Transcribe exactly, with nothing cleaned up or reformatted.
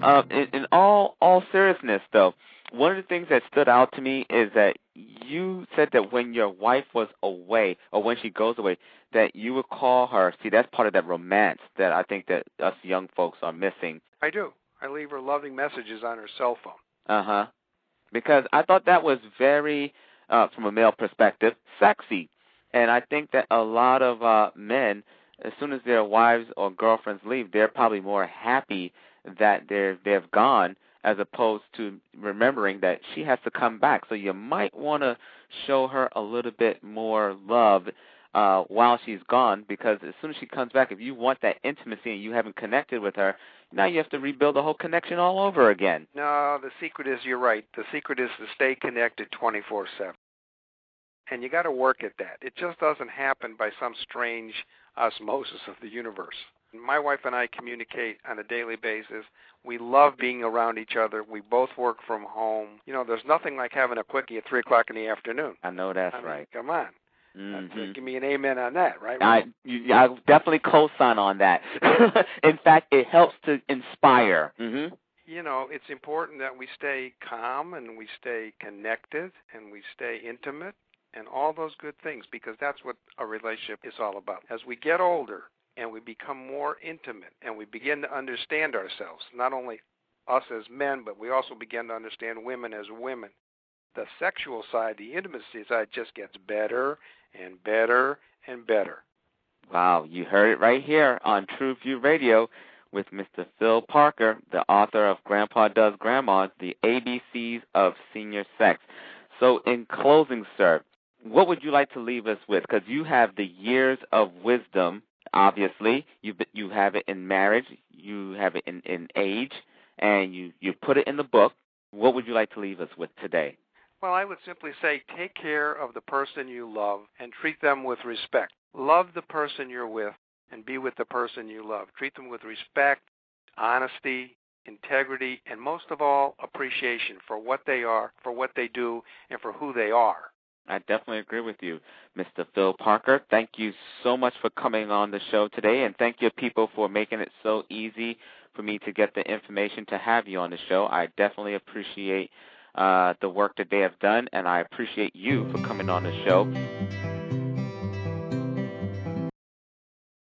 uh, in, in all all seriousness, though, one of the things that stood out to me is that you said that when your wife was away, or when she goes away, that you would call her. See, that's part of that romance that I think that us young folks are missing. I do. I leave her loving messages on her cell phone. Uh-huh. Because I thought that was very, uh, from a male perspective, sexy. And I think that a lot of uh, men, as soon as their wives or girlfriends leave, they're probably more happy that they're, they've gone, as opposed to remembering that she has to come back. So you might want to show her a little bit more love uh, while she's gone, because as soon as she comes back, if you want that intimacy and you haven't connected with her, now you have to rebuild the whole connection all over again. No, the secret is, you're right, the secret is to stay connected twenty-four seven. And you got to work at that. It just doesn't happen by some strange osmosis of the universe. My wife and I communicate on a daily basis. We love being around each other. We both work from home. You know, there's nothing like having a quickie at three o'clock in the afternoon. I know that's I mean, right. Come on. Mm-hmm. Uh, give me an amen on that, right? I, you, I definitely co-sign on that. In fact, it helps to inspire. Mm-hmm. You know, it's important that we stay calm and we stay connected and we stay intimate and all those good things, because that's what a relationship is all about. As we get older and we become more intimate and we begin to understand ourselves, not only us as men, but we also begin to understand women as women, the sexual side, the intimacy side just gets better and better and better. Wow, you heard it right here on True View Radio with Mister Phil Parker, the author of Grandpa Does Grandma, the A B Cs of Senior Sex. So in closing, sir, what would you like to leave us with? Because you have the years of wisdom, obviously. You you have it in marriage, you have it in, in age, and you, you put it in the book. What would you like to leave us with today? Well, I would simply say take care of the person you love and treat them with respect. Love the person you're with and be with the person you love. Treat them with respect, honesty, integrity, and most of all, appreciation for what they are, for what they do, and for who they are. I definitely agree with you, Mister Phil Parker. Thank you so much for coming on the show today, and thank you, people, for making it so easy for me to get the information to have you on the show. I definitely appreciate uh, the work that they have done, and I appreciate you for coming on the show.